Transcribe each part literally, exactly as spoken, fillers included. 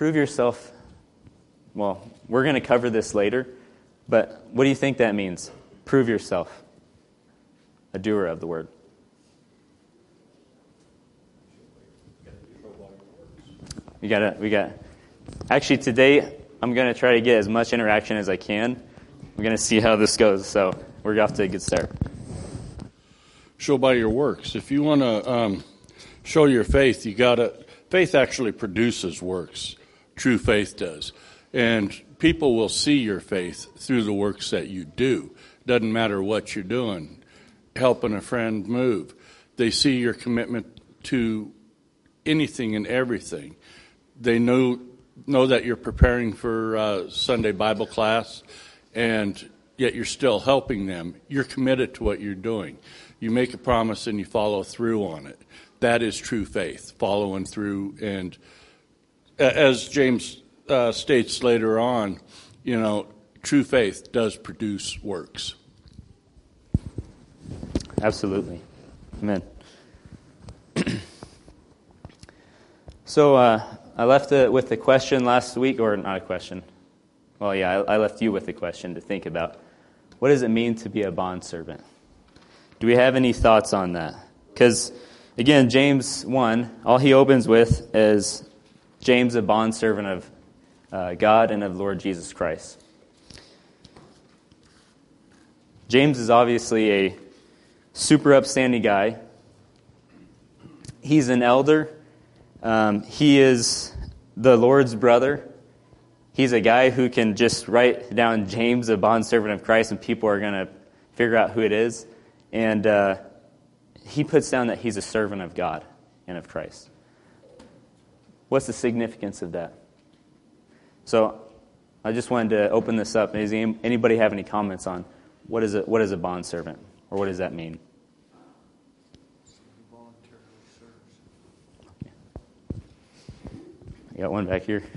prove yourself, well, we're going to cover this later, but what do you think that means? Prove yourself. A doer of the word. We got we got. Actually, today I'm going to try to get as much interaction as I can. We're going to see how this goes. So we're off to a good start. Show by your works. If you want to um, show your faith, you got to. Faith actually produces works. True faith does, and people will see your faith through the works that you do. Doesn't matter what you're doing, helping a friend move. They see your commitment to anything and everything. They know know that you're preparing for uh, Sunday Bible class, and yet you're still helping them. You're committed to what you're doing. You make a promise and you follow through on it. That is true faith, following through. And as James uh, states later on, you know, true faith does produce works. Absolutely. Amen. So uh, I left it with a question last week, or not a question. Well, yeah, I, I left you with a question to think about. What does it mean to be a bondservant? Do we have any thoughts on that? Because, again, James one, all he opens with is James, a bondservant of uh, God and of Lord Jesus Christ. James is obviously a super upstanding guy. He's an elder. Um, he is the Lord's brother. He's a guy who can just write down James, a bondservant of Christ, and people are going to figure out who it is. And uh, he puts down that he's a servant of God and of Christ. What's the significance of that? So I just wanted to open this up. Does anybody have any comments on what is a, what is a bondservant, or what does that mean? I got one back here.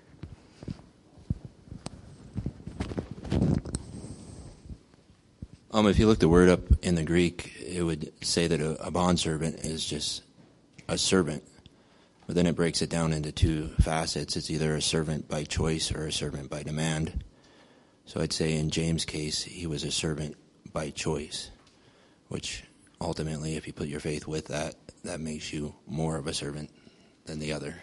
Um, if you look the word up in the Greek, it would say that a, a bondservant is just a servant. But then it breaks it down into two facets. It's either a servant by choice or a servant by demand. So I'd say in James' case, he was a servant by choice, which ultimately, if you put your faith with that, that makes you more of a servant than the other.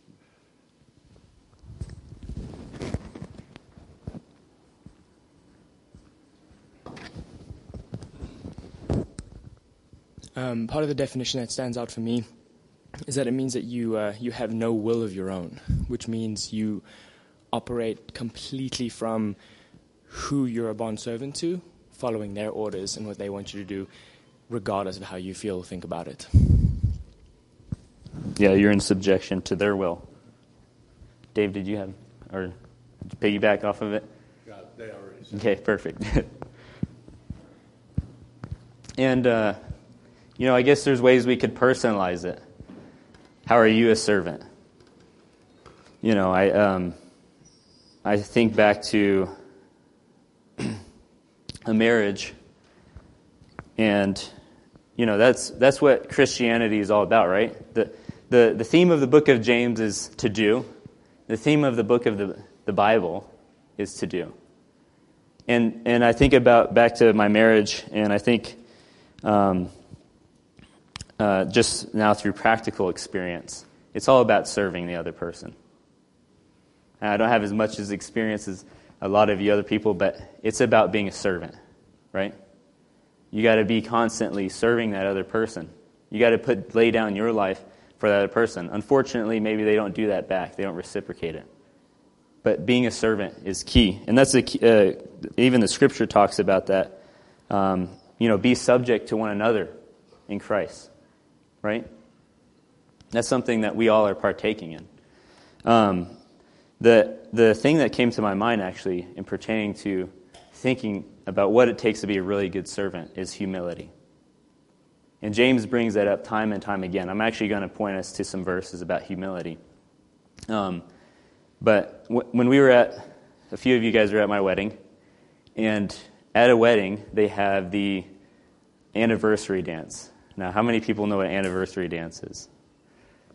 Um, part of the definition that stands out for me is that it means that you uh, you have no will of your own, which means you operate completely from who you're a bondservant to, following their orders and what they want you to do, regardless of how you feel or think about it. Yeah, you're in subjection to their will. Dave, did you have, or did you piggyback off of it? Yeah, they already said. Okay, perfect. And, uh, you know, I guess there's ways we could personalize it. How are you a servant? You know, I um, I think back to a marriage, and you know that's that's what Christianity is all about, right? The the the theme of the book of James is to do. The theme of the book of the the Bible is to do. And and I think about back to my marriage, and I think um, uh, just now through practical experience, it's all about serving the other person. And I don't have as much as experience as a lot of you other people, but it's about being a servant, right? You got to be constantly serving that other person. You got to put lay down your life for that other person. Unfortunately, maybe they don't do that back. They don't reciprocate it. But being a servant is key, and that's the key, uh, even the Scripture talks about that. Um, you know, be subject to one another in Christ, right? That's something that we all are partaking in. Um, the the thing that came to my mind actually, in pertaining to thinking about what it takes to be a really good servant, is humility. And James brings that up time and time again. I'm actually going to point us to some verses about humility. Um, but w- when we were at, a few of you guys were at my wedding, and at a wedding, they have the anniversary dance. Now, how many people know what anniversary dance is?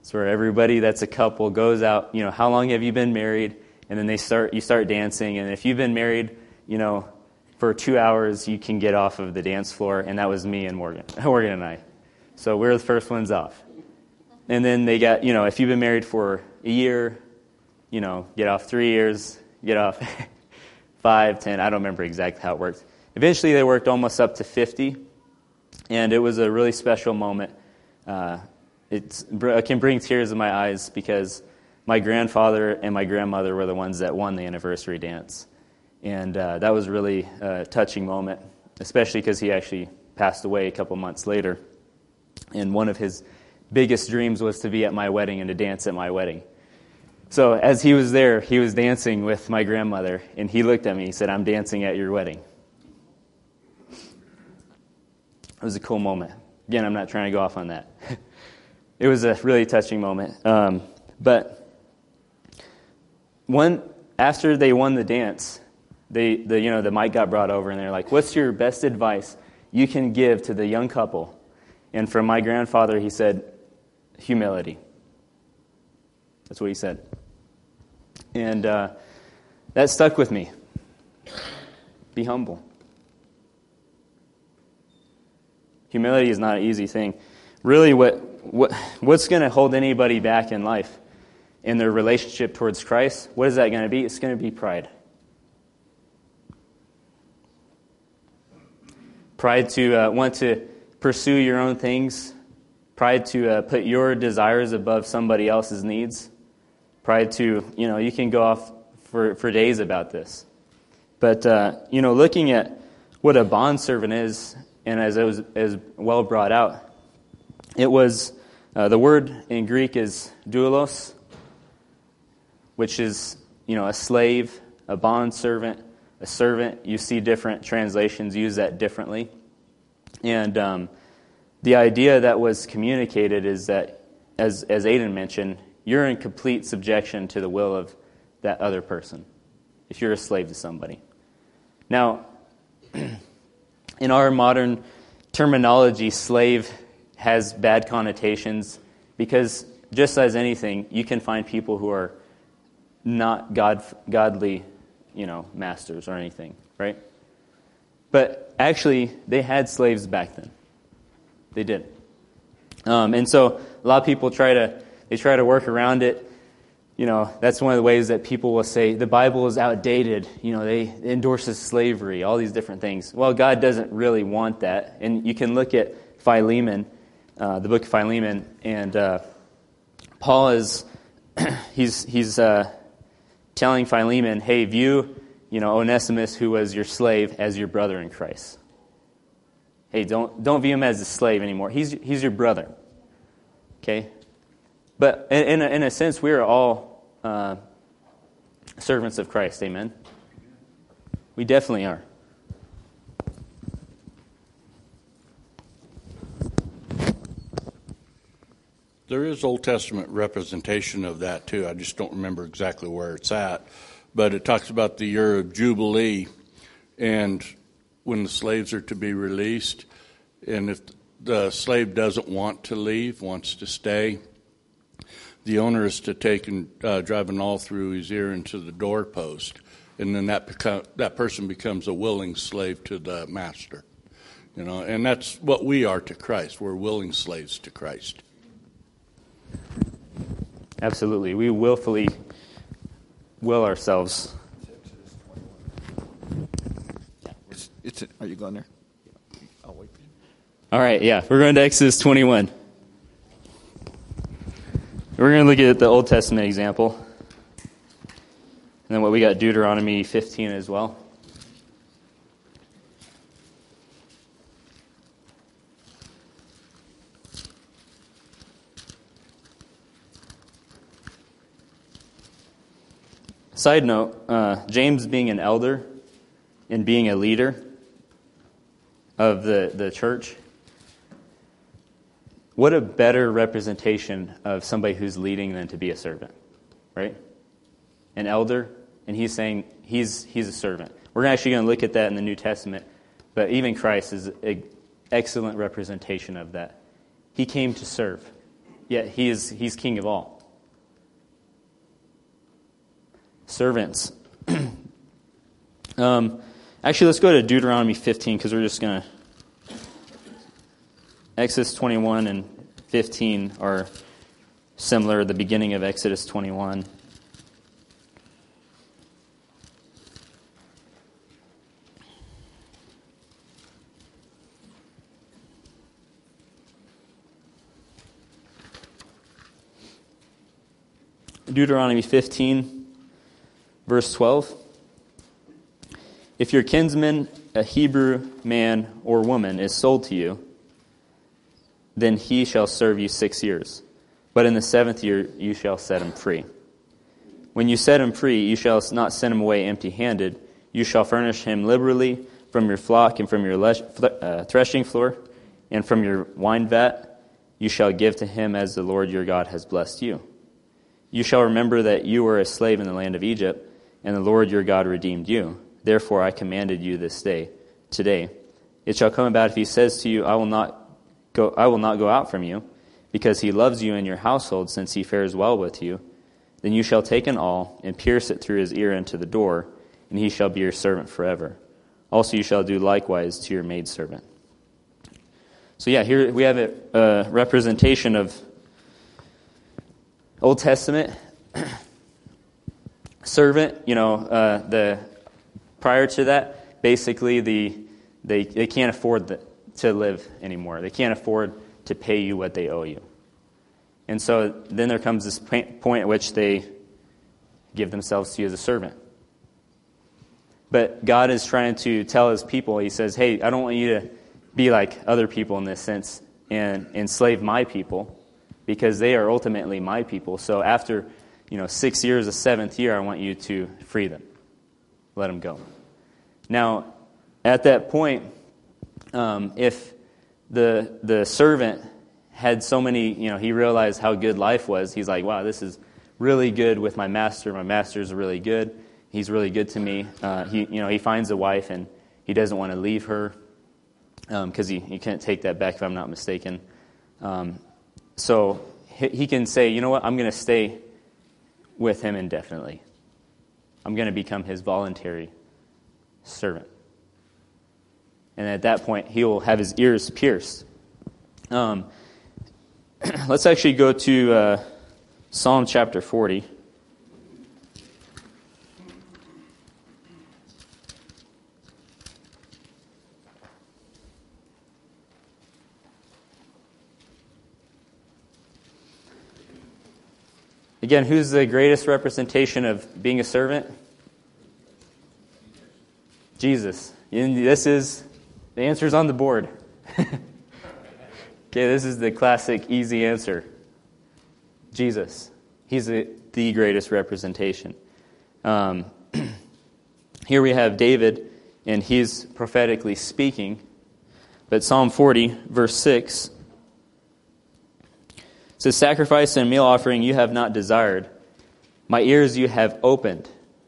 It's where everybody that's a couple goes out, you know, how long have you been married? And then they start, you start dancing. And if you've been married, you know, for two hours, you can get off of the dance floor. And that was me and Morgan, Morgan and I. So we're the first ones off. And then they got, you know, if you've been married for a year, you know, get off three years, get off five, ten, I don't remember exactly how it worked. Eventually they worked almost up to fifty, and it was a really special moment. Uh, it's, it can bring tears to my eyes because my grandfather and my grandmother were the ones that won the anniversary dance. And uh, that was really a touching moment, especially because he actually passed away a couple months later. And one of his biggest dreams was to be at my wedding and to dance at my wedding. So as he was there, he was dancing with my grandmother, and he looked at me, he said, "I'm dancing at your wedding." It was a cool moment. Again, I'm not trying to go off on that. It was a really touching moment. Um, but one after they won the dance, they the you know the mic got brought over, and they're like, "What's your best advice you can give to the young couple?" And from my grandfather, he said, "Humility." That's what he said. And uh, that stuck with me. Be humble. Humility is not an easy thing. Really, what, what what's going to hold anybody back in life, in their relationship towards Christ, what is that going to be? It's going to be pride. Pride to uh, want to pursue your own things. Pride to uh, put your desires above somebody else's needs. Pride to, you know, you can go off for, for days about this. But, uh, you know, looking at what a bondservant is, and as it was as well brought out, it was, uh, the word in Greek is doulos, which is, you know, a slave, a bondservant, a servant. You see different translations use that differently. And um, the idea that was communicated is that, as as Aiden mentioned, you're in complete subjection to the will of that other person if you're a slave to somebody. Now, in our modern terminology, slave has bad connotations because just as anything, you can find people who are not God, godly, you know, masters or anything, right? But actually, they had slaves back then. They did. Um, and so a lot of people try to They try to work around it. You know, that's one of the ways that people will say the Bible is outdated. You know, they it endorses slavery, all these different things. Well, God doesn't really want that. And you can look at Philemon, uh, the book of Philemon, and uh, Paul is he's he's uh, telling Philemon, "Hey, view, you know, Onesimus, who was your slave, as your brother in Christ. Hey, don't don't view him as a slave anymore. He's he's your brother." Okay. But in a, in a sense, we are all uh, servants of Christ, amen? We definitely are. There is Old Testament representation of that, too. I just don't remember exactly where it's at. But it talks about the year of Jubilee and when the slaves are to be released. And if the slave doesn't want to leave, wants to stay, the owner is to take and uh, drive an awl through his ear into the doorpost, and then that become, that person becomes a willing slave to the master. You know, and that's what we are to Christ. We're willing slaves to Christ. Absolutely, we willfully will ourselves. It's, it's. Are you going there? I'll wait for you. All right, yeah, we're going to Exodus twenty-one. We're going to look at the Old Testament example. And then what we got, Deuteronomy fifteen as well. Side note, uh, James being an elder and being a leader of the, the church, what a better representation of somebody who's leading than to be a servant, right? An elder, and he's saying he's he's a servant. We're actually going to look at that in the New Testament, but even Christ is an excellent representation of that. He came to serve. yet he is he's king of all. Servants. um, actually, let's go to Deuteronomy fifteen, because we're just going to... Exodus twenty-one and fifteen are similar, the beginning of Exodus twenty-one. Deuteronomy fifteen, verse twelve. If your kinsman, a Hebrew man or woman, is sold to you, then he shall serve you six years. But in the seventh year you shall set him free. When you set him free, you shall not send him away empty-handed. You shall furnish him liberally from your flock and from your lesh, uh, threshing floor and from your wine vat. You shall give to him as the Lord your God has blessed you. You shall remember that you were a slave in the land of Egypt, and the Lord your God redeemed you. Therefore I commanded you this day, today. It shall come about if he says to you, I will not go, I will not go out from you, because he loves you and your household, since he fares well with you, then you shall take an awl and pierce it through his ear into the door, and he shall be your servant forever. Also you shall do likewise to your maidservant. So yeah, here we have a, a representation of Old Testament servant. You know, uh, the prior to that, basically the they they can't afford the, to live anymore. They can't afford to pay you what they owe you. And so then there comes this point at which they give themselves to you as a servant. But God is trying to tell his people, he says, hey, I don't want you to be like other people in this sense and enslave my people, because they are ultimately my people. So after, you know, six years, the seventh year, I want you to free them. Let them go. Now, at that point, um, if the the servant had so many, you know, he realized how good life was, he's like, wow, this is really good with my master. My master's really good. He's really good to me. Uh, he, you know, he finds a wife and he doesn't want to leave her because um, he, he can't take that back, if I'm not mistaken. Um, so he, he can say, you know what, I'm going to stay with him indefinitely. I'm going to become his voluntary servant. And at that point, he will have his ears pierced. Um, let's actually go to uh, Psalm chapter forty. Again, who's the greatest representation of being a servant? Jesus. And this is, the answer's on the board. Okay, this is the classic, easy answer. Jesus. He's the, the greatest representation. Um, here we have David, and he's prophetically speaking. But Psalm forty, verse six, it says, sacrifice and meal offering you have not desired. My ears you have opened.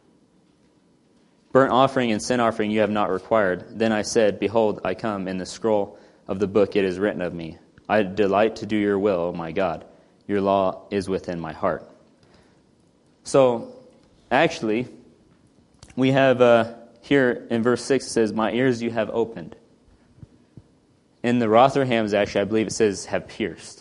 Burnt offering and sin offering you have not required. Then I said, behold, I come. In the scroll of the book it is written of me. I delight to do your will, O my God. Your law is within my heart. So, actually, we have uh, here in verse six, it says, my ears you have opened. In the Rotherhams, actually, I believe it says, have pierced.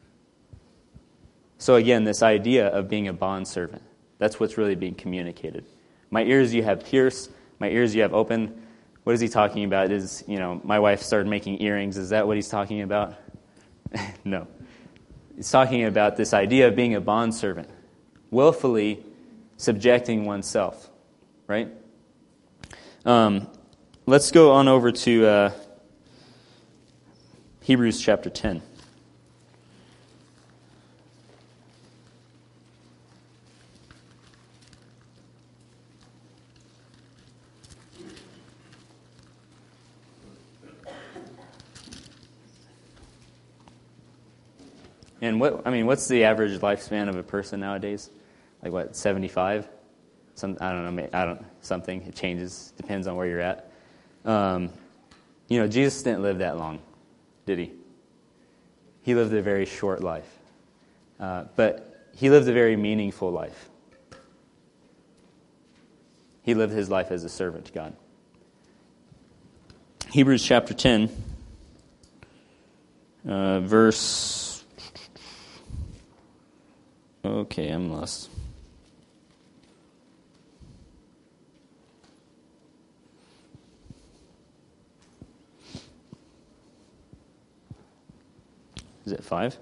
So again, this idea of being a bondservant, that's what's really being communicated. My ears you have pierced, my ears you have opened. What is he talking about? Is, you know, my wife started making earrings. Is that what he's talking about? No. He's talking about this idea of being a bondservant, willfully subjecting oneself, right? Um, let's go on over to uh, Hebrews chapter ten. And what I mean, what's the average lifespan of a person nowadays? Like what, seventy-five? Some I don't know. I don't something. It changes. Depends on where you're at. Um, you know, Jesus didn't live that long, did he? He lived a very short life. Uh, but he lived a very meaningful life. He lived his life as a servant to God. Hebrews chapter ten, uh, verse... Okay, I'm lost. Is it five?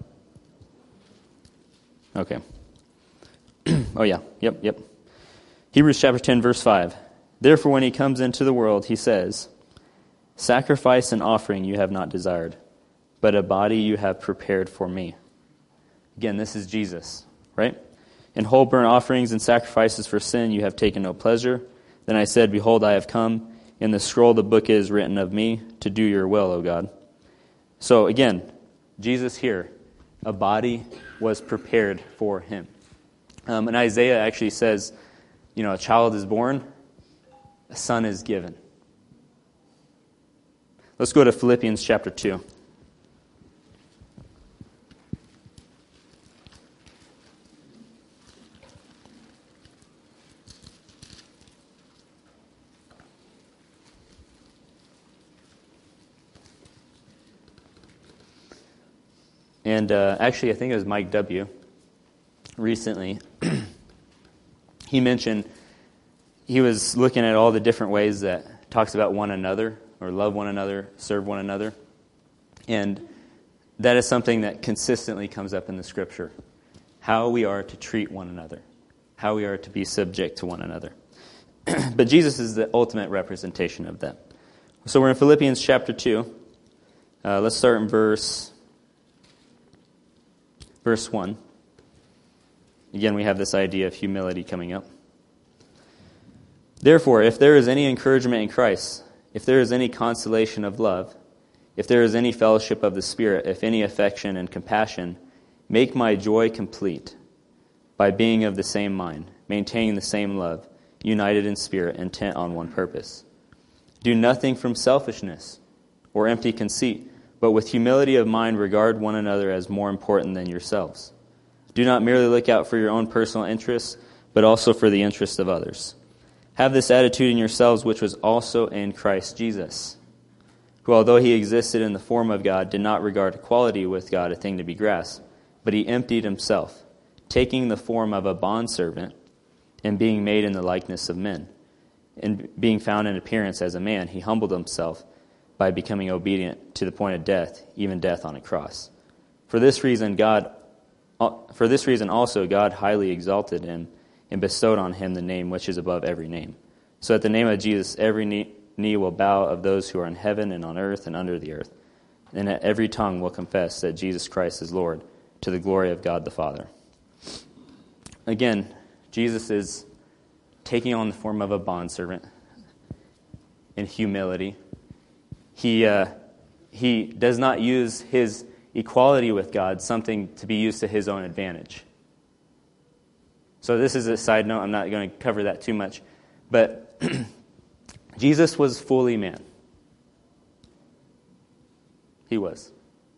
Okay. Oh, yeah. Yep, yep. Hebrews chapter ten, verse five. Therefore, when he comes into the world, he says, sacrifice and offering you have not desired, but a body you have prepared for me. Again, this is Jesus, right? In whole burnt offerings and sacrifices for sin you have taken no pleasure. Then I said, behold, I have come. In the scroll the book is written of me, to do your will, O God. So again, Jesus here, a body was prepared for him. Um, and Isaiah actually says, you know, a child is born, a son is given. Let's go to Philippians chapter two. And uh, actually, I think it was Mike W. recently. He mentioned he was looking at all the different ways that talks about one another, or love one another, serve one another. And that is something that consistently comes up in the Scripture. How we are to treat one another. How we are to be subject to one another. But Jesus is the ultimate representation of that. So we're in Philippians chapter two. Uh, let's start in verse... Verse one. Again, we have this idea of humility coming up. Therefore, if there is any encouragement in Christ, if there is any consolation of love, if there is any fellowship of the Spirit, if any affection and compassion, make my joy complete by being of the same mind, maintaining the same love, united in spirit, intent on one purpose. Do nothing from selfishness or empty conceit, but with humility of mind regard one another as more important than yourselves. Do not merely look out for your own personal interests, but also for the interests of others. Have this attitude in yourselves which was also in Christ Jesus, who although he existed in the form of God, did not regard equality with God a thing to be grasped, but he emptied himself, taking the form of a bondservant, and being made in the likeness of men. And being found in appearance as a man, he humbled himself by becoming obedient to the point of death, even death on a cross. For this reason, God, for this reason also, God highly exalted him and bestowed on him the name which is above every name, so that the name of Jesus every knee, knee will bow of those who are in heaven and on earth and under the earth, and that every tongue will confess that Jesus Christ is Lord, to the glory of God the Father. Again, Jesus is taking on the form of a bondservant in humility. He uh, he does not use his equality with God something to be used to his own advantage. So this is a side note. I'm not going to cover that too much. But Jesus was fully man. He was.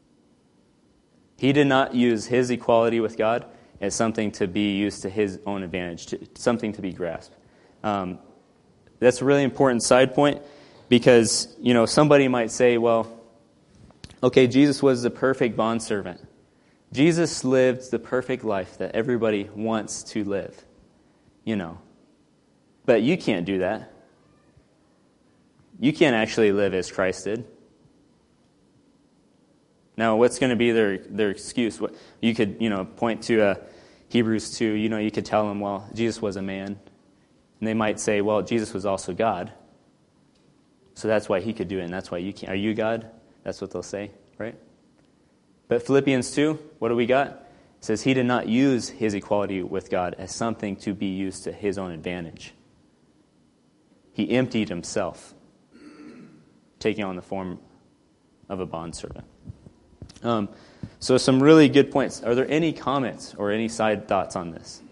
He did not use his equality with God as something to be used to his own advantage, to, something to be grasped. Um, that's a really important side point. Because, you know, somebody might say, well, okay, Jesus was the perfect bondservant. Jesus lived the perfect life that everybody wants to live, you know. But you can't do that. You can't actually live as Christ did. Now, what's going to be their, their excuse? What, you could, you know, point to uh, Hebrews two. You know, you could tell them, well, Jesus was a man. And they might say, well, Jesus was also God. So that's why he could do it, and that's why you can't. Are you God? That's what they'll say, right? But Philippians two, what do we got? It says he did not use his equality with God as something to be used to his own advantage. He emptied himself, taking on the form of a bondservant. Um, so some really good points. Are there any comments or any side thoughts on this?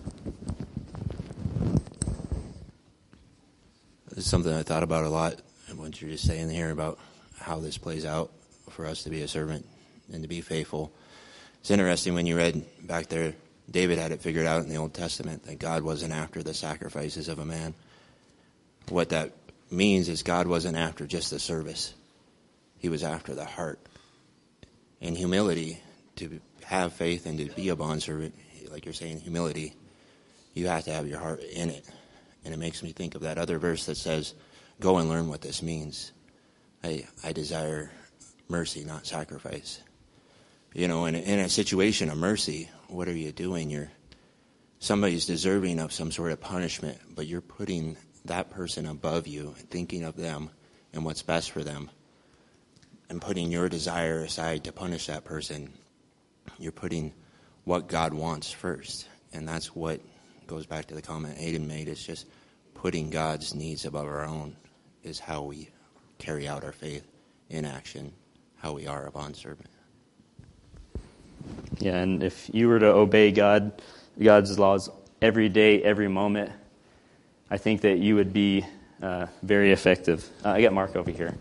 It's something I thought about a lot what you're just saying here about how this plays out for us to be a servant and to be faithful. It's interesting when you read back there, David had it figured out in the Old Testament that God wasn't after the sacrifices of a man. What that means is God wasn't after just the service. He was after the heart. And humility, to have faith and to be a bondservant, like you're saying, humility, you have to have your heart in it. And it makes me think of that other verse that says, go and learn what this means. I, I desire mercy, not sacrifice. You know, in, in a situation of mercy, what are you doing? You're somebody's deserving of some sort of punishment, but you're putting that person above you, thinking of them and what's best for them, and putting your desire aside to punish that person. You're putting what God wants first, and that's what goes back to the comment Aiden made. It's just putting God's needs above our own is how we carry out our faith in action, how we are a bondservant. Yeah, and if you were to obey God, God's laws every day, every moment, I think that you would be uh, very effective. Uh, I got Mark over here.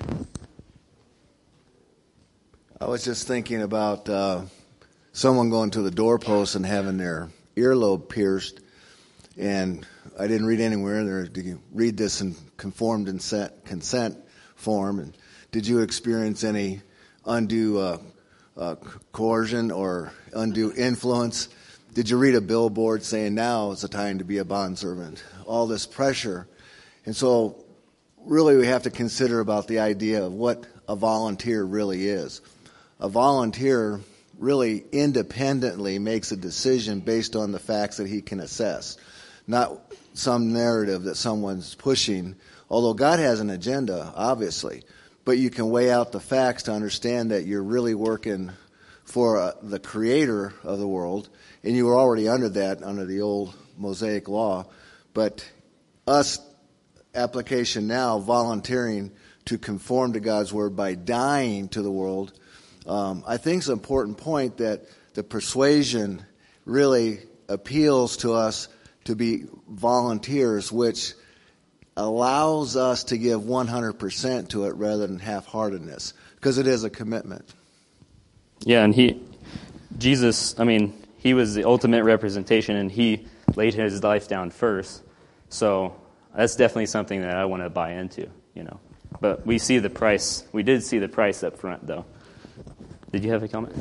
I was just thinking about uh, someone going to the doorpost and having their earlobe pierced, and I didn't read anywhere there. Did you read this in conformed consent, consent form? And did you experience any undue uh, uh, coercion or undue influence? Did you read a billboard saying now is the time to be a bondservant? All this pressure. And so really we have to consider about the idea of what a volunteer really is. A volunteer really independently makes a decision based on the facts that he can assess, not some narrative that someone's pushing, although God has an agenda, obviously. But you can weigh out the facts to understand that you're really working for uh, the creator of the world, and you were already under that, under the old Mosaic law. But us, application now, volunteering to conform to God's word by dying to the world, um, I think it's an important point that the persuasion really appeals to us to be volunteers, which allows us to give one hundred percent to it rather than half-heartedness, because it is a commitment. Yeah, and he, Jesus, I mean, he was the ultimate representation, and he laid his life down first. So that's definitely something that I want to buy into, you know. But we see the price. We did see the price up front, though. Did you have a comment?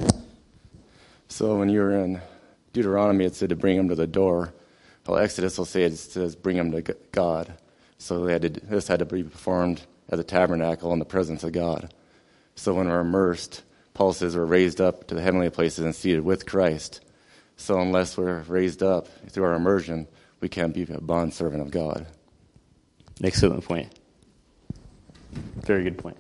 So when you were in Deuteronomy, it said to bring him to the door. Well, Exodus will say it says bring him to God. So they had to, this had to be performed at the tabernacle in the presence of God. So when we're immersed, Paul says we're raised up to the heavenly places and seated with Christ. So unless we're raised up through our immersion, we can't be a bondservant of God. Excellent point. Very good point.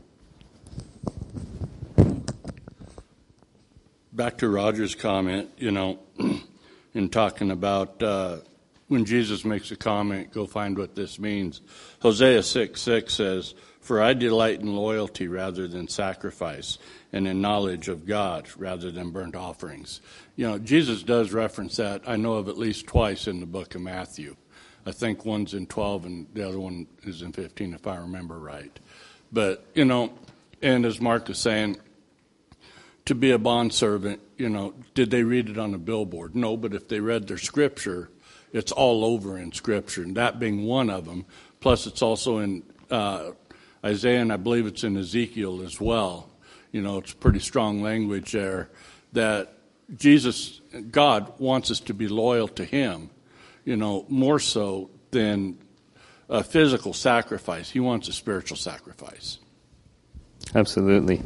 Back to Roger's comment, you know, in talking about uh, when Jesus makes a comment, go find what this means. Hosea six six says, "For I delight in loyalty rather than sacrifice, and in knowledge of God rather than burnt offerings." You know, Jesus does reference that, I know of at least twice in the book of Matthew. I think one's in twelve and the other one is in fifteen, if I remember right. But, you know, and as Mark is saying, to be a bondservant, you know, did they read it on a billboard? No, but if they read their scripture, it's all over in Scripture, and that being one of them. Plus, it's also in uh, Isaiah, and I believe it's in Ezekiel as well. You know, it's pretty strong language there that Jesus, God, wants us to be loyal to Him, you know, more so than a physical sacrifice. He wants a spiritual sacrifice. Absolutely.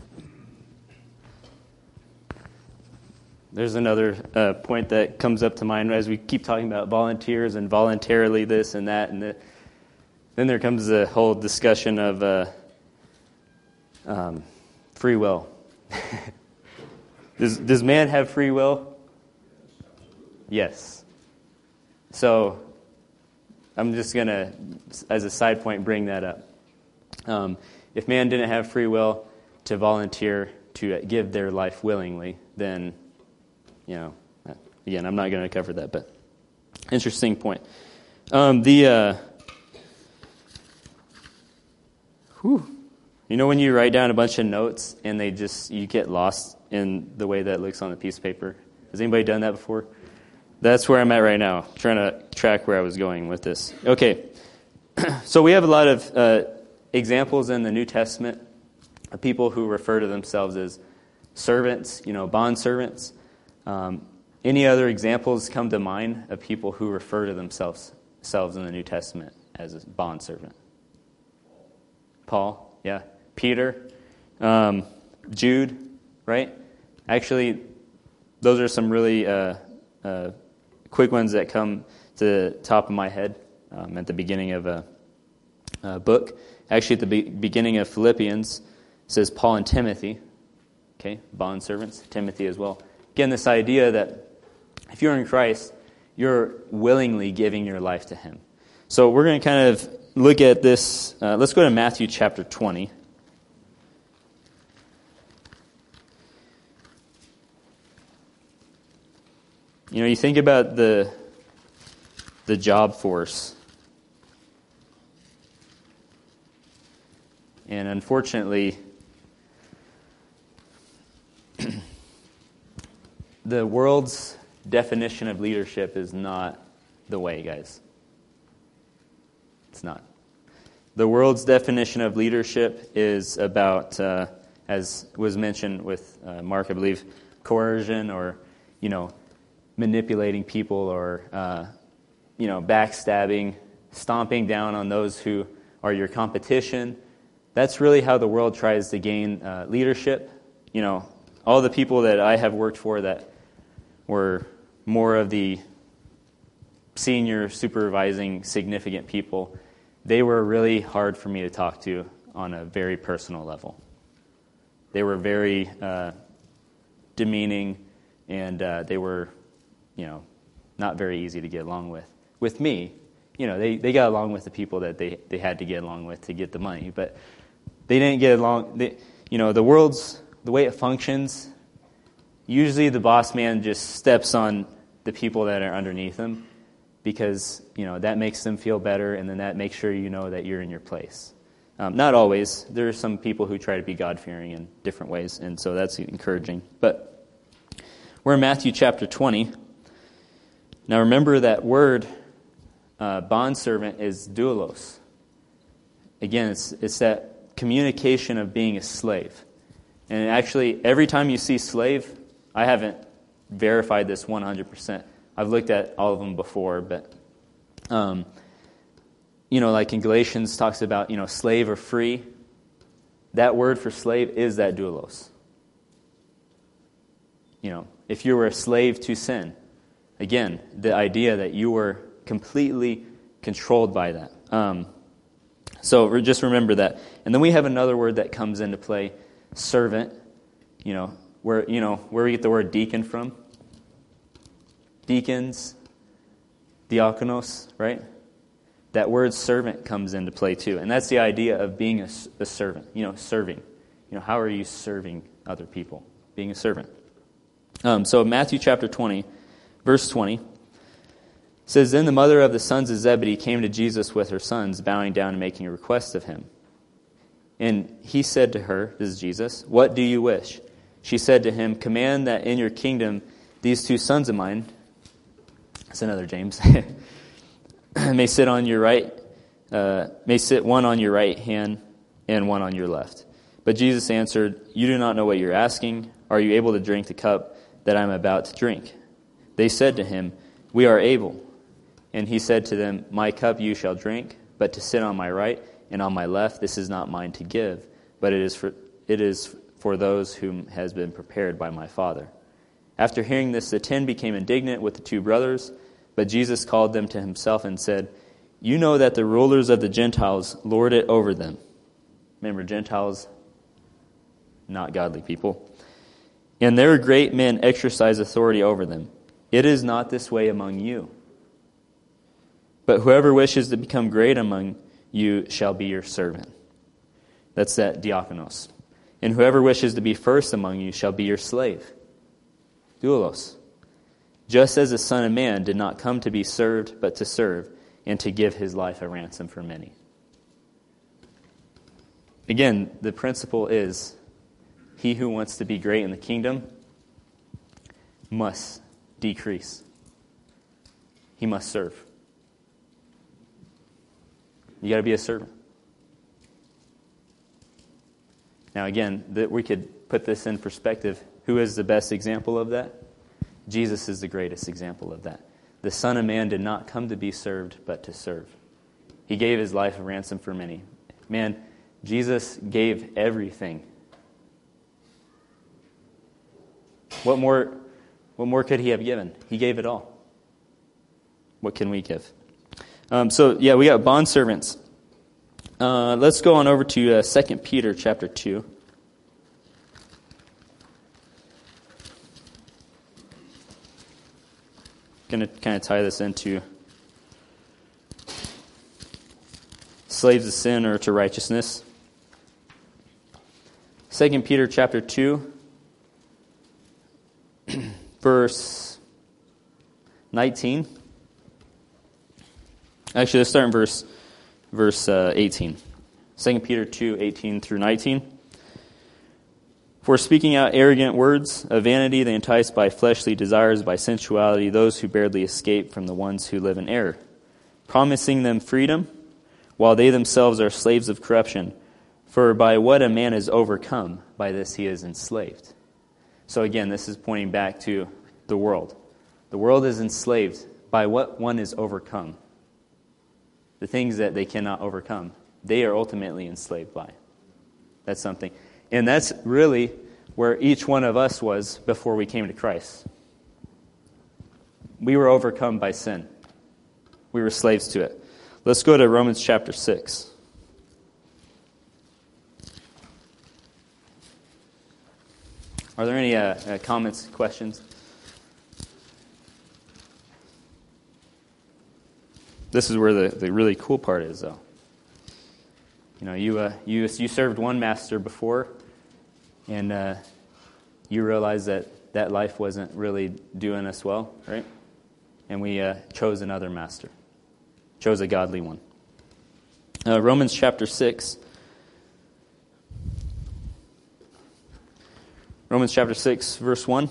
There's another uh, point that comes up to mind as we keep talking about volunteers and voluntarily this and that, and the, then there comes the whole discussion of uh, um, free will. does, does man have free will? Yes. So I'm just going to, as a side point, bring that up. Um, if man didn't have free will to volunteer to give their life willingly, then you know, again, I'm not going to cover that, but interesting point. Um, the uh, whew. You know when you write down a bunch of notes and they just, you get lost in the way that it looks on the piece of paper? Has anybody done that before? That's where I'm at right now, trying to track where I was going with this. Okay, so we have a lot of uh, examples in the New Testament of people who refer to themselves as servants, you know, bond servants. Um, any other examples come to mind of people who refer to themselves, themselves in the New Testament as a bond servant? Paul, yeah. Peter, um, Jude, right? Actually, those are some really uh, uh, quick ones that come to the top of my head um, at the beginning of a, a book. Actually, at the be- beginning of Philippians, it says Paul and Timothy, okay, bond servants, Timothy as well. Again, this idea that if you're in Christ, you're willingly giving your life to Him. So we're going to kind of look at this. Uh, let's go to Matthew chapter twenty. You know, you think about the the job force. And unfortunately, the world's definition of leadership is not the way, guys. It's not. The world's definition of leadership is about, uh, as was mentioned with uh, Mark, I believe, coercion or, you know, manipulating people or, uh, you know, backstabbing, stomping down on those who are your competition. That's really how the world tries to gain uh, leadership. You know, all the people that I have worked for that were more of the senior supervising significant people, they were really hard for me to talk to on a very personal level. They were very uh, demeaning, and uh, they were, you know, not very easy to get along with. With me, you know, they, they got along with the people that they, they had to get along with to get the money, but they didn't get along. They, you know, the world's, the way it functions, usually the boss man just steps on the people that are underneath him because, you know, that makes them feel better, and then that makes sure you know that you're in your place. Um, not always. There are some people who try to be God-fearing in different ways, and so that's encouraging. But we're in Matthew chapter twenty. Now remember that word, uh, bondservant, is doulos. Again, it's, it's that communication of being a slave. And actually, every time you see slave, I haven't verified this one hundred percent. I've looked at all of them before, but, um, you know, like in Galatians talks about, you know, slave or free. That word for slave is that doulos. You know, if you were a slave to sin, again, the idea that you were completely controlled by that. Um, so just remember that. And then we have another word that comes into play, servant. You know, where you know where we get the word deacon from. Deacons, diakonos, right? That word servant comes into play too. And that's the idea of being a, a servant, you know, serving. You know, how are you serving other people? Being a servant. Um, so Matthew chapter twenty, verse twenty, says, Then the mother of the sons of Zebedee came to Jesus with her sons, bowing down and making a request of him. And he said to her, this is Jesus, What do you wish? She said to him, Command that in your kingdom these two sons of mine, that's another James, may sit on your right, uh, may sit one on your right hand and one on your left. But Jesus answered, You do not know what you're asking. Are you able to drink the cup that I'm about to drink? They said to him, We are able. And he said to them, My cup you shall drink, but to sit on my right and on my left, this is not mine to give, but it is for it is for those whom has been prepared by my Father. After hearing this, the ten became indignant with the two brothers, but Jesus called them to himself and said, You know that the rulers of the Gentiles lord it over them. Remember, Gentiles, not godly people. And their great men exercise authority over them. It is not this way among you. But whoever wishes to become great among you shall be your servant. That's that diakonos. And whoever wishes to be first among you shall be your slave. Doulos. Just as the Son of Man did not come to be served, but to serve, and to give his life a ransom for many. again, the principle is he who wants to be great in the kingdom must decrease. He must serve. You got to be a servant. Now again, that we could put this in perspective. Who is the best example of that? Jesus is the greatest example of that. The Son of Man did not come to be served, but to serve. He gave his life a ransom for many. Man, Jesus gave everything. What more, what more could he have given? He gave it all. What can we give? Um, so, yeah, we got bondservants. Uh, let's go on over to uh, Second Peter chapter two. Going to kind of tie this into slaves to sin or to righteousness. Second Peter chapter two, verse nineteen. Actually, let's start in verse verse uh, eighteen. Second Peter two, eighteen through nineteen. For speaking out arrogant words of vanity, they entice by fleshly desires, by sensuality, those who barely escape from the ones who live in error, promising them freedom, while they themselves are slaves of corruption. For by what a man is overcome, by this he is enslaved. So again, this is pointing back to the world. The world is enslaved by what one is overcome. The things that they cannot overcome, they are ultimately enslaved by. That's something. And that's really where each one of us was before we came to Christ. We were overcome by sin. We were slaves to it. Let's go to Romans chapter six. Are there any uh, uh, comments, questions? This is where the, the really cool part is, though. You know, you uh, you you served one master before, and uh, you realized that that life wasn't really doing us well, right? And we uh, chose another master, chose a godly one. Uh, Romans chapter six. Romans chapter six, verse one.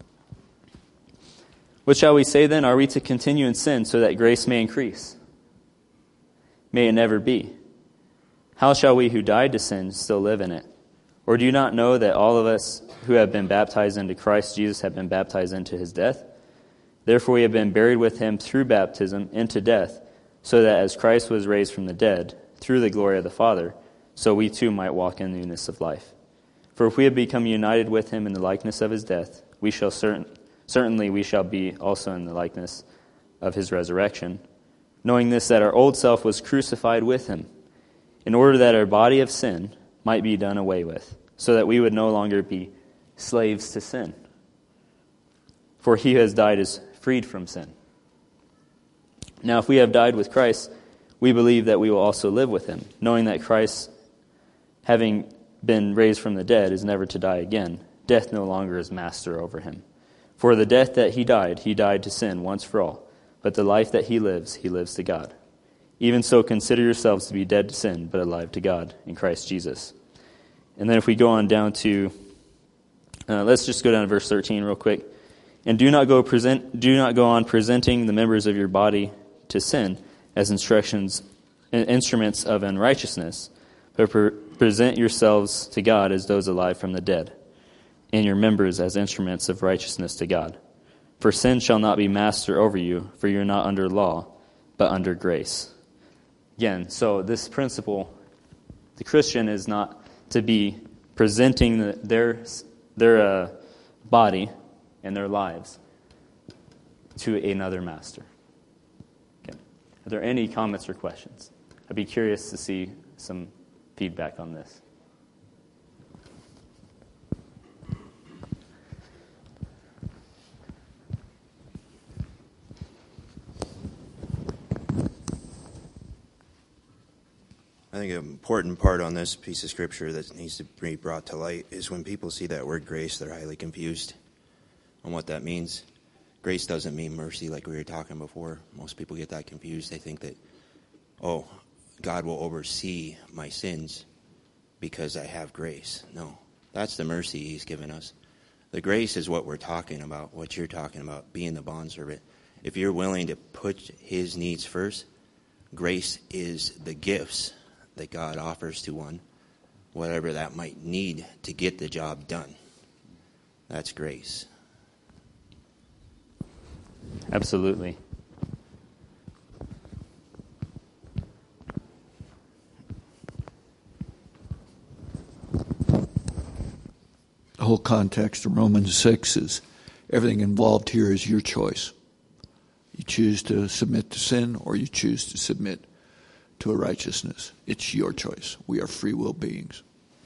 What shall we say then? Are we to continue in sin so that grace may increase? May it never be. How shall we who died to sin still live in it? Or do you not know that all of us who have been baptized into Christ Jesus have been baptized into his death? Therefore we have been buried with him through baptism into death, so that as Christ was raised from the dead through the glory of the Father, so we too might walk in newness of life. For if we have become united with him in the likeness of his death, we shall certain, certainly we shall be also in the likeness of his resurrection, knowing this, that our old self was crucified with him, in order that our body of sin might be done away with, so that we would no longer be slaves to sin. For he who has died is freed from sin. Now if we have died with Christ, we believe that we will also live with him, knowing that Christ, having been raised from the dead, is never to die again. Death no longer is master over him. For the death that he died, he died to sin once for all, but the life that he lives, he lives to God. Even so, consider yourselves to be dead to sin, but alive to God in Christ Jesus. And then if we go on down to, uh, let's just go down to verse thirteen real quick. And do not go present, do not go on presenting the members of your body to sin as instructions, instruments of unrighteousness, but pre- present yourselves to God as those alive from the dead, and your members as instruments of righteousness to God. For sin shall not be master over you, for you are not under law, but under grace. Again, so this principle, the Christian is not to be presenting the, their their uh, body and their lives to another master. Okay. Are there any comments or questions? I'd be curious to see some feedback on this. I think an important part on this piece of scripture that needs to be brought to light is when people see that word grace, they're highly confused on what that means. Grace doesn't mean mercy like we were talking before. Most people get that confused. They think that, oh, God will oversee my sins. because I have grace. No, that's the mercy he's given us. The grace is what we're talking about, what you're talking about, being the bondservant. If you're willing to put his needs first, grace is the gifts that God offers to one, whatever that might need to get the job done. That's grace. Absolutely. The whole context of Romans six is everything involved here is your choice. You choose to submit to sin or you choose to submit to a righteousness. It's your choice. We are free will beings.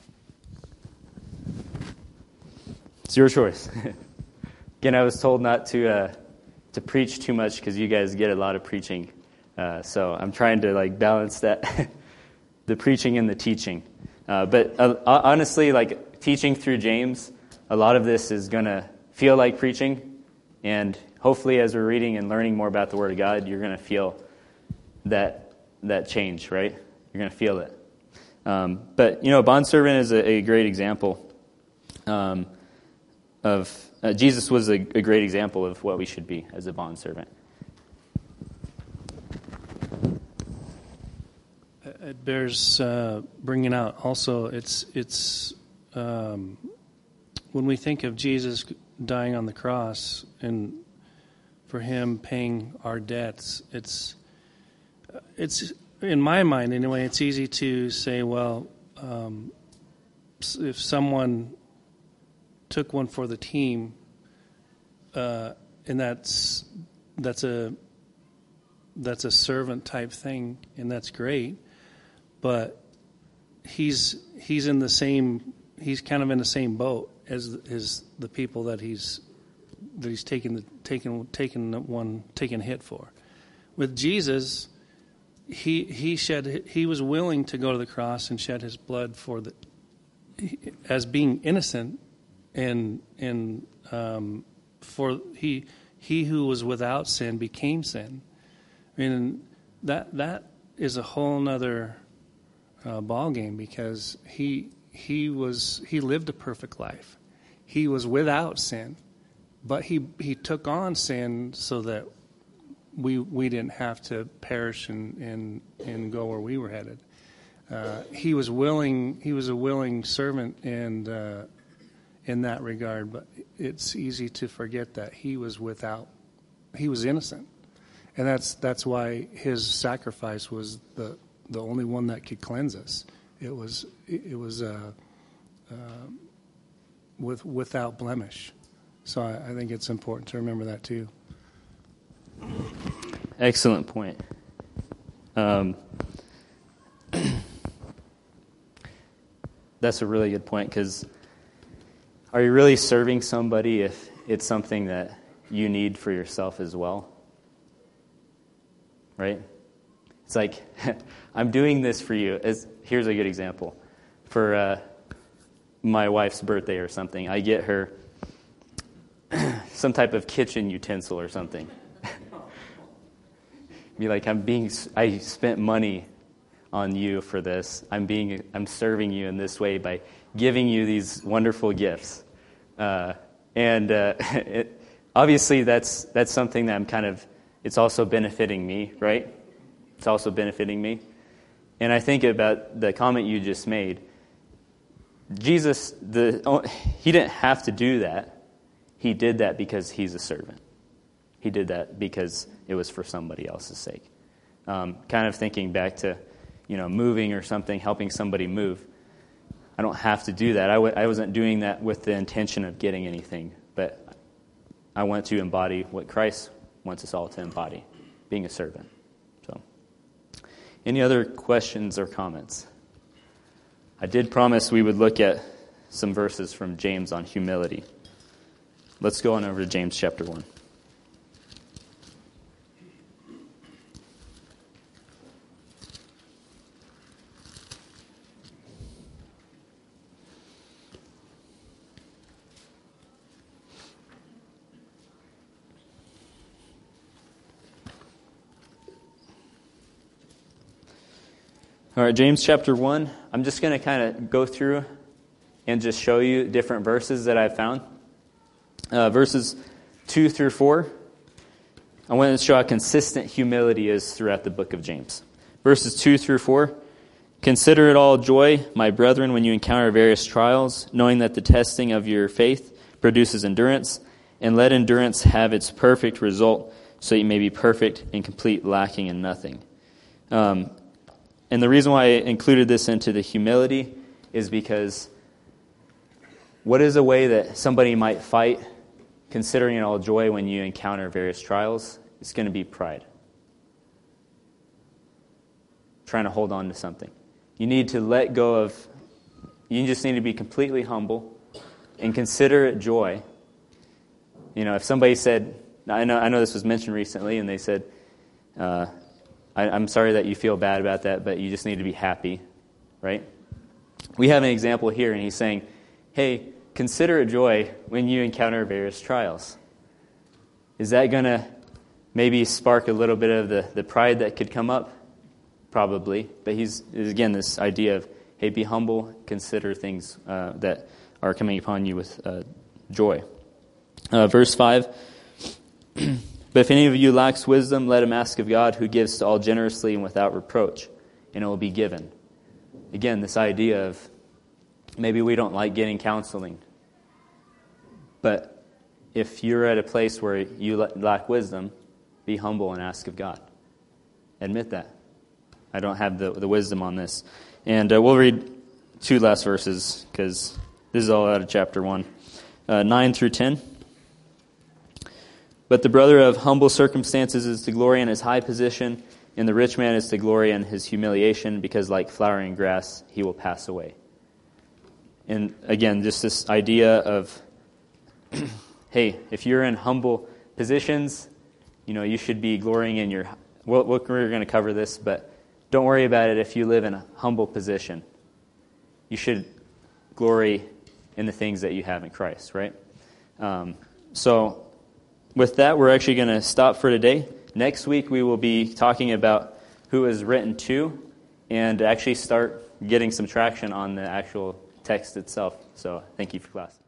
It's your choice. Again, I was told not to uh, to preach too much because you guys get a lot of preaching. Uh, so I'm trying to like balance that, the preaching and the teaching. Uh, but uh, honestly, like teaching through James, a lot of this is going to feel like preaching. And hopefully as we're reading and learning more about the Word of God, you're going to feel that that change, right? You're going to feel it. Um, but, you know, bondservant is a, a great example um, of, uh, Jesus was a, a great example of what we should be as a bondservant. It bears uh, bringing out also, it's, it's um, when we think of Jesus dying on the cross and for him paying our debts, it's, it's in my mind anyway, it's easy to say, well, um, if someone took one for the team, uh, and that's that's a that's a servant type thing, and that's great. But he's he's in the same he's kind of in the same boat as as the people that he's that he's taking the taking taking one taking hit for. With Jesus, he he shed he was willing to go to the cross and shed his blood for the as being innocent. And and um, for he he who was without sin became sin. I mean that that is a whole nother uh, ball game because he he was he lived a perfect life. He was without sin, but he he took on sin so that we we didn't have to perish and and, and go where we were headed. Uh, he was willing. He was a willing servant and. Uh, in that regard, but it's easy to forget that he was without, he was innocent. And that's that's why his sacrifice was the the only one that could cleanse us. It was it was uh, uh, with without blemish. So I, I think it's important to remember that too. Excellent point. Um, that's a really good point because are you really serving somebody if it's something that you need for yourself as well? Right? It's like, I'm doing this for you. As, here's a good example. For uh, my wife's birthday or something, I get her some type of kitchen utensil or something. Be like, I'm being, I spent money on you for this. I'm being, I'm serving you in this way by giving you these wonderful gifts. Uh, and uh, it, obviously that's that's something that I'm kind of, it's also benefiting me, right? It's also benefiting me. And I think about the comment you just made. Jesus, the he didn't have to do that. He did that because he's a servant. He did that because it was for somebody else's sake. Um, kind of thinking back to, you know, moving or something, helping somebody move. I don't have to do that. I, w- I wasn't doing that with the intention of getting anything, but I want to embody what Christ wants us all to embody, being a servant. So, any other questions or comments? I did promise we would look at some verses from James on humility. Let's go on over to James chapter one. All right, James chapter one. I'm just going to kind of go through and just show you different verses that I've found. Uh, verses two through four. I want to show how consistent humility is throughout the book of James. Verses two through four. Consider it all joy, my brethren, when you encounter various trials, knowing that the testing of your faith produces endurance, and let endurance have its perfect result, so you may be perfect and complete, lacking in nothing. Um, and the reason why I included this into the humility is because what is a way that somebody might fight, considering it all joy when you encounter various trials? It's going to be pride. Trying to hold on to something. You need to let go of, you just need to be completely humble and consider it joy. You know, if somebody said, I know I know this was mentioned recently, and they said, uh, I, I'm sorry that you feel bad about that, but you just need to be happy, right? We have an example here, and he's saying, hey, consider it joy when you encounter various trials. Is that going to maybe spark a little bit of the, the pride that could come up? Probably. But he's, again, this idea of, hey, be humble, consider things uh, that are coming upon you with uh, joy. Uh, verse five, but if any of you lacks wisdom, let him ask of God, who gives to all generously and without reproach, and it will be given. Again, this idea of maybe we don't like getting counseling, but if you're at a place where you lack wisdom, be humble and ask of God. Admit that. I don't have the, the wisdom on this. And uh, we'll read two last verses, because this is all out of chapter one. Uh, nine through ten. But the brother of humble circumstances is to glory in his high position, and the rich man is to glory in his humiliation, because like flowering grass, he will pass away. And again, just this idea of, hey, if you're in humble positions, you know, you should be glorying in your, well, we're going to cover this, but don't worry about it if you live in a humble position. You should glory in the things that you have in Christ, right? Um, so with that, we're actually going to stop for today. Next week, we will be talking about who is written to and actually start getting some traction on the actual text itself. So thank you for class.